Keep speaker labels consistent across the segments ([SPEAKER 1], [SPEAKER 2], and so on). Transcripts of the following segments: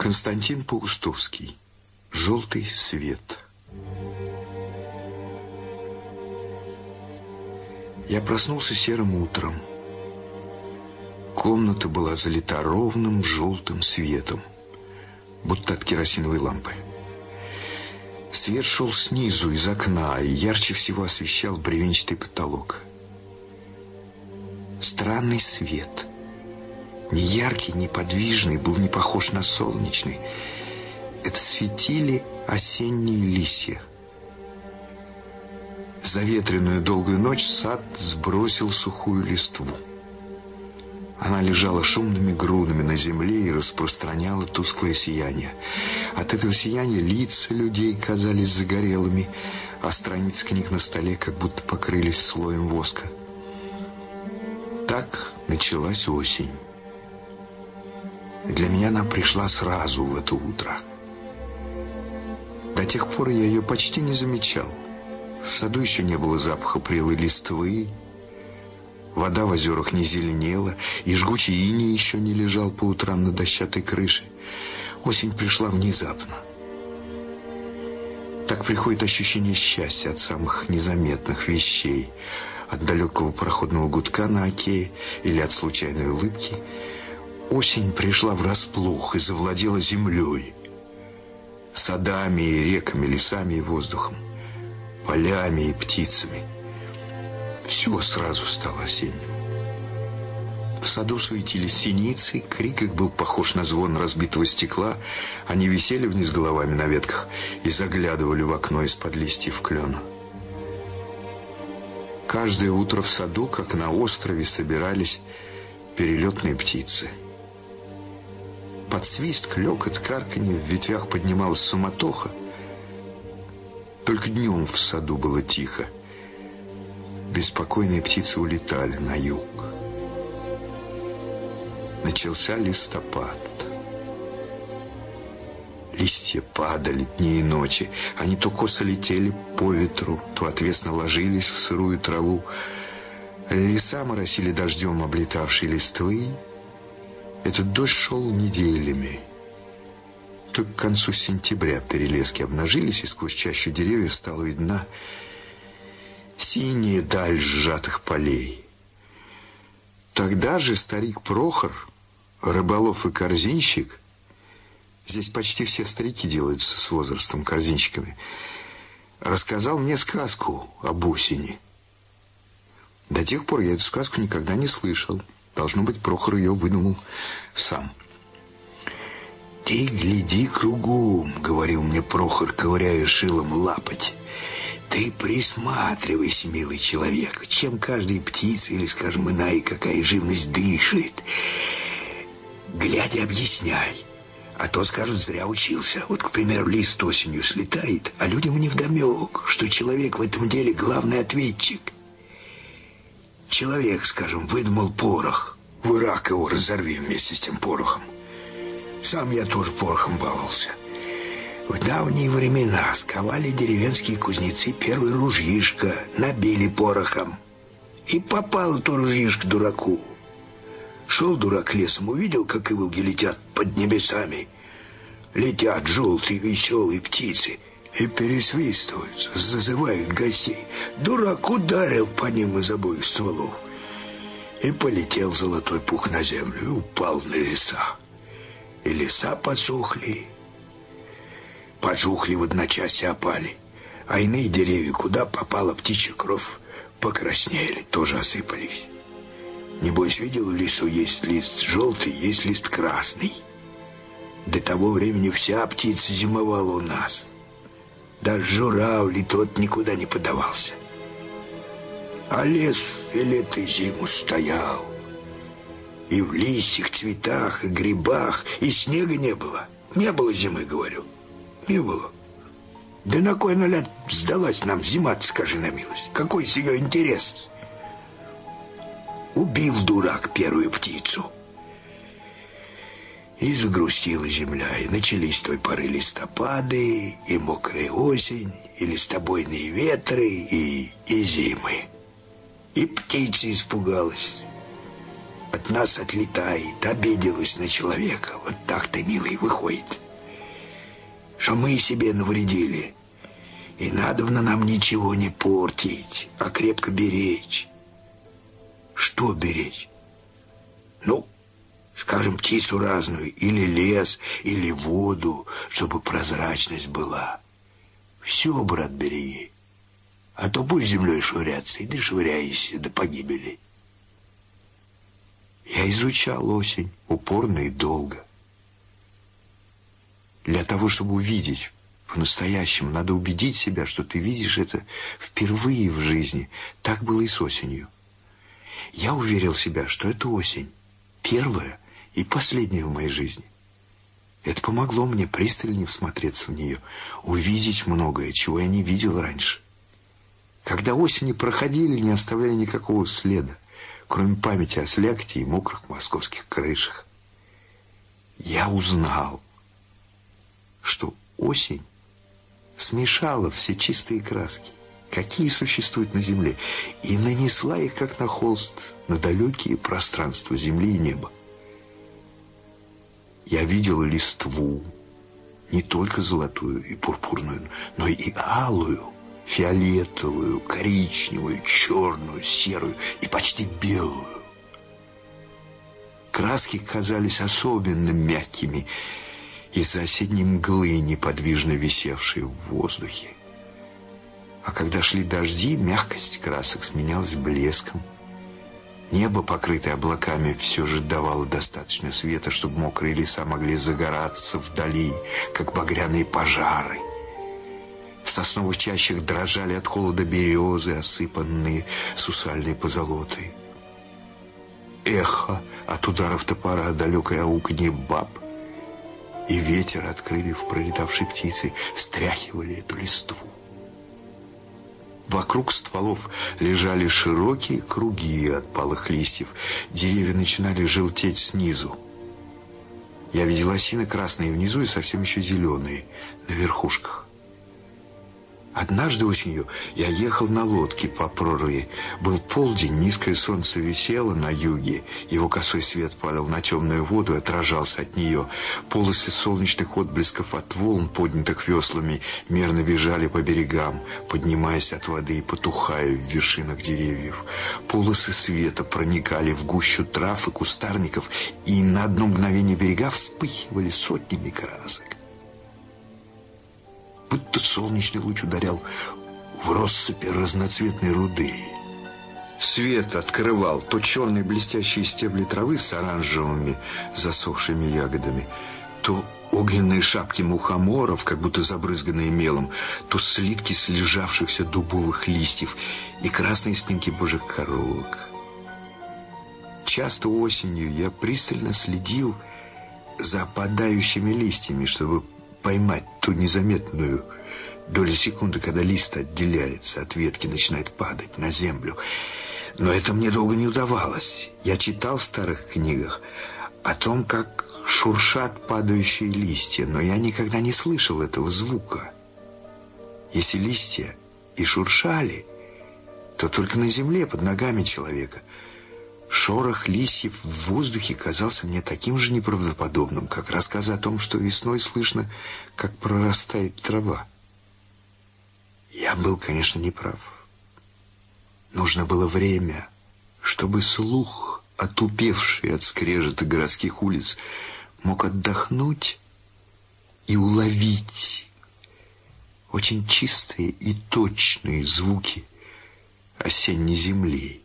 [SPEAKER 1] Константин Паустовский. «Желтый свет». Я проснулся серым утром. Комната была залита ровным желтым светом, будто от керосиновой лампы. Свет шел снизу, из окна, и ярче всего освещал бревенчатый потолок. Странный свет. Не яркий, неподвижный, был не похож на солнечный. Это светили осенние листья. За ветреную долгую ночь сад сбросил сухую листву. Она лежала шумными грудами на земле и распространяла тусклое сияние. От этого сияния лица людей казались загорелыми, а страницы книг на столе как будто покрылись слоем воска. Так началась осень. Для меня она пришла сразу в это утро. До тех пор я ее почти не замечал. В саду еще не было запаха прелой листвы, вода в озерах не зеленела, и жгучий иней еще не лежал по утрам на дощатой крыше. Осень пришла внезапно. Так приходит ощущение счастья от самых незаметных вещей, от далекого пароходного гудка на оке или от случайной улыбки. Осень пришла врасплох и завладела землей, садами и реками, лесами и воздухом, полями и птицами. Все сразу стало осенним. В саду суетились синицы, крик их был похож на звон разбитого стекла. Они висели вниз головами на ветках и заглядывали в окно из-под листьев клена. Каждое утро в саду, как на острове, собирались перелетные птицы. Под свист, клёкот, карканье в ветвях поднималась суматоха. Только днем в саду было тихо. Беспокойные птицы улетали на юг. Начался листопад. Листья падали дни и ночи. Они то косо летели по ветру, то отвесно ложились в сырую траву. Леса моросили дождем облетавшей листвы. Этот дождь шел неделями. Только к концу сентября перелески обнажились, и сквозь чащу деревьев стала видна синяя даль сжатых полей. Тогда же старик Прохор, рыболов и корзинщик, здесь почти все старики делаются с возрастом корзинщиками, рассказал мне сказку об осени. До тех пор я эту сказку никогда не слышал. Должно быть, Прохор ее выдумал сам. «Ты гляди кругом», — говорил мне Прохор, ковыряя шилом лапоть. «Ты присматривайся, милый человек, чем каждая птица или, скажем, иная какая живность дышит. Глядя, объясняй. А то скажут, зря учился. Вот, к примеру, лист осенью слетает, а людям невдомек, что человек в этом деле главный ответчик. Человек, скажем, выдумал порох. В Ирак его разорви вместе с тем порохом. Сам я тоже порохом баловался. В давние времена сковали деревенские кузнецы первое ружьишко, набили порохом. И попало то ружьишко дураку. Шел дурак лесом, увидел, как иволги летят под небесами. Летят желтые веселые птицы и пересвистывают, зазывают гостей. Дурак ударил по ним из обоих стволов. И полетел золотой пух на землю и упал на леса. И леса посохли, пожухли в одночасье, опали. А иные деревья, куда попала птичья кровь, покраснели, тоже осыпались. Небось, видел, в лесу есть лист желтый, есть лист красный. До того времени вся птица зимовала у нас. Даже журавль и тот никуда не подавался. А лес и лето и зиму стоял. И в листьях, цветах, и грибах, и снега не было. Не было зимы, говорю. Не было. Да на кой она ляд сдалась нам зима-то, скажи на милость? Какой с ее интерес? Убил дурак первую птицу. И загрустила земля, и начались с той поры листопады, и мокрая осень, и листобойные ветры, и зимы. И птица испугалась.
[SPEAKER 2] от нас отлетает, обиделась на человека. Вот так-то, милый, выходит, что мы себе навредили. И надобно нам ничего не портить, а крепко беречь. Что беречь? Ну, скажем, птицу разную, или лес, или воду, чтобы прозрачность была. Все, брат, береги. А то будешь землей швыряться, и ты швыряешься до погибели. Я изучал осень упорно и долго. Для того, чтобы увидеть по-настоящему, надо убедить себя, что ты видишь это впервые в жизни. Так было и с осенью. Я уверил себя, что это осень, первая и последняя в моей жизни. Это помогло мне пристальнее всмотреться в нее, увидеть многое, чего я не видел раньше. Когда осени проходили, не оставляя никакого следа, кроме памяти о слякоти и мокрых московских крышах, я узнал, что осень смешала все чистые краски, какие существуют на земле, и нанесла их, как на холст, на далекие пространства земли и неба. Я видел листву, не только золотую и пурпурную, но и алую, фиолетовую, коричневую, черную, серую и почти белую. Краски казались особенно мягкими из-за осенней мглы, неподвижно висевшей в воздухе. А когда шли дожди, мягкость красок сменялась блеском. Небо, покрытое облаками, все же давало достаточно света, чтобы мокрые леса могли загораться вдали, как багряные пожары. В сосновых чащах дрожали от холода березы, осыпанные сусальной позолотой. Эхо от ударов топора, далекое ауканье баб и ветер от крыльев пролетавшей птицы стряхивали эту листву. Вокруг стволов лежали широкие круги от палых листьев. Деревья начинали желтеть снизу. Я видел осины красные внизу и совсем еще зеленые на верхушках. Однажды осенью я ехал на лодке по проруби. Был полдень, низкое солнце висело на юге. Его косой свет падал на темную воду и отражался от нее. Полосы солнечных отблесков от волн, поднятых веслами, мерно бежали по берегам, поднимаясь от воды и потухая в вершинах деревьев. Полосы света проникали в гущу трав и кустарников, и на одно мгновение берега вспыхивали сотнями красок. Будто солнечный луч ударял в россыпи разноцветной руды. Свет открывал то черные блестящие стебли травы с оранжевыми засохшими ягодами, то огненные шапки мухоморов, как будто забрызганные мелом, то слитки слежавшихся дубовых листьев и красные спинки божьих коровок. Часто осенью я пристально следил за опадающими листьями, чтобы поймать ту незаметную долю секунды, когда лист отделяется от ветки, начинает падать на землю. Но это мне долго не удавалось. Я читал в старых книгах о том, как шуршат падающие листья, но я никогда не слышал этого звука. Если листья и шуршали, то только на земле, под ногами человека. Шорох листьев в воздухе казался мне таким же неправдоподобным, как рассказы о том, что весной слышно, как прорастает трава. Я был, конечно, неправ. Нужно было время, чтобы слух, отупевший от скрежета городских улиц, мог отдохнуть и уловить очень чистые и точные звуки осенней земли.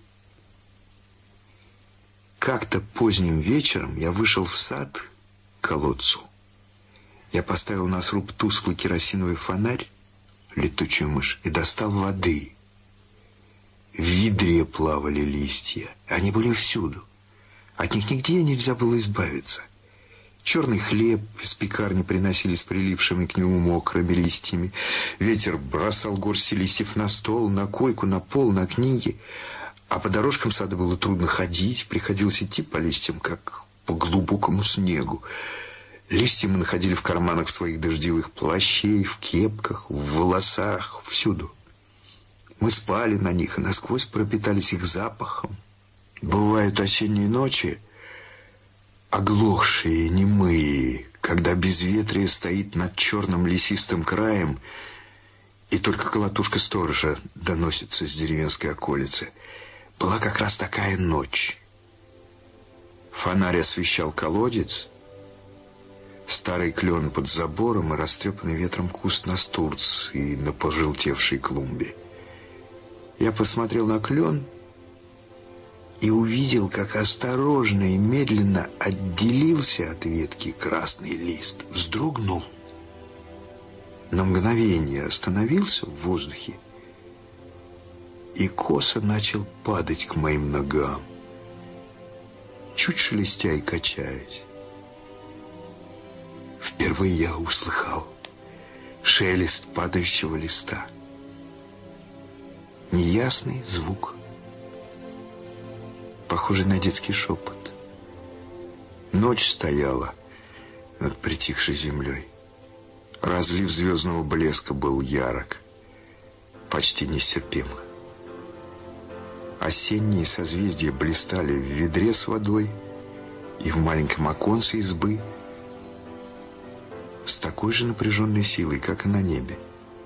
[SPEAKER 2] Как-то поздним вечером я вышел в сад к колодцу. Я поставил на сруб тусклый керосиновый фонарь, летучую мышь, и достал воды. В ведре плавали листья. Они были всюду. От них нигде нельзя было избавиться. Черный хлеб из пекарни приносили с прилипшими к нему мокрыми листьями. Ветер бросал горсти листьев на стол, на койку, на пол, на книги. А по дорожкам сада было трудно ходить, приходилось идти по листьям, как по глубокому снегу. Листья мы находили в карманах своих дождевых плащей, в кепках, в волосах, всюду. Мы спали на них и насквозь пропитались их запахом. Бывают осенние ночи, оглохшие, немые, когда безветрие стоит над черным лесистым краем, и только колотушка сторожа доносится с деревенской околицы. Была как раз такая ночь. Фонарь освещал колодец, старый клен под забором и растрепанный ветром куст настурции на пожелтевшей клумбе. Я посмотрел на клен и увидел, как осторожно и медленно отделился от ветки красный лист, вздрогнул. На мгновение остановился в воздухе и косо начал падать к моим ногам, чуть шелестя и качаясь. Впервые я услыхал шелест падающего листа. Неясный звук, похожий на детский шепот. Ночь стояла над притихшей землей. Разлив звездного блеска был ярок, почти нестерпим. Осенние созвездия блистали в ведре с водой и в маленьком оконце избы с такой же напряженной силой, как и на небе.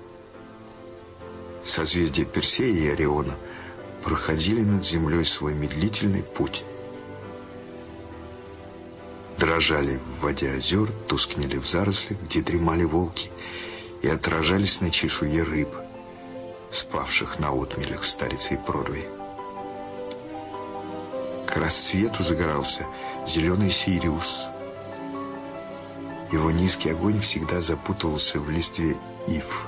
[SPEAKER 2] Созвездия Персея и Ориона проходили над землей свой медлительный путь. Дрожали в воде озер, тускнели в зарослях, где дремали волки, и отражались на чешуе рыб, спавших на отмелях в Старице и прорве. К рассвету загорался зеленый Сириус. Его низкий огонь всегда запутывался в листве ив.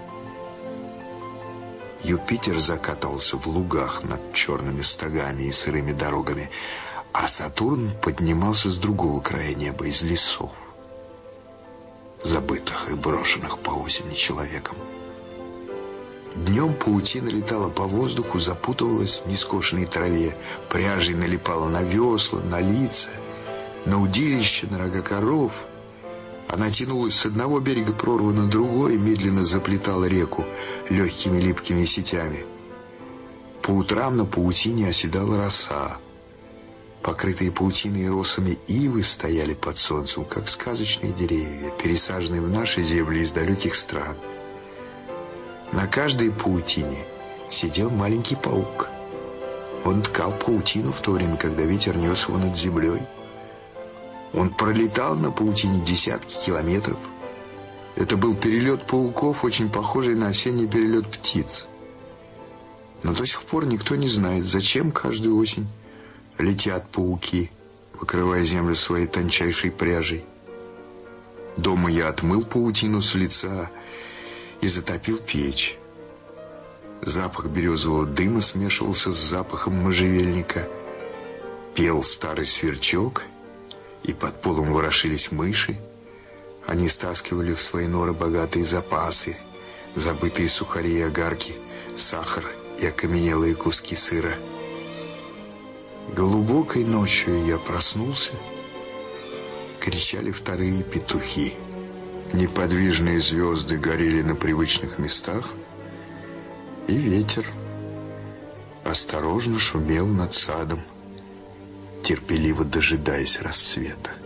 [SPEAKER 2] Юпитер закатывался в лугах над черными стогами и сырыми дорогами, а Сатурн поднимался с другого края неба, из лесов, забытых и брошенных по осени человеком. Днем паутина летала по воздуху, запутывалась в нескошенной траве, пряжей налипала на весла, на лица, на удилища, на рога коров. Она тянулась с одного берега прорвы на другой и медленно заплетала реку легкими липкими сетями. По утрам на паутине оседала роса. Покрытые паутиной и росами ивы стояли под солнцем, как сказочные деревья, пересаженные в наши земли из далеких стран. На каждой паутине сидел маленький паук. Он ткал паутину в то время, когда ветер нес его над землей. Он пролетал на паутине десятки километров. Это был перелет пауков, очень похожий на осенний перелет птиц. Но до сих пор никто не знает, зачем каждую осень летят пауки, покрывая землю своей тончайшей пряжей. Дома я отмыл паутину с лица и затопил печь. Запах березового дыма смешивался с запахом можжевельника. Пел старый сверчок, и под полом ворошились мыши. Они стаскивали в свои норы богатые запасы, забытые сухари и огарки, сахар и окаменелые куски сыра. Глубокой ночью я проснулся. Кричали вторые петухи. Неподвижные звезды горели на привычных местах, и ветер осторожно шумел над садом, терпеливо дожидаясь рассвета.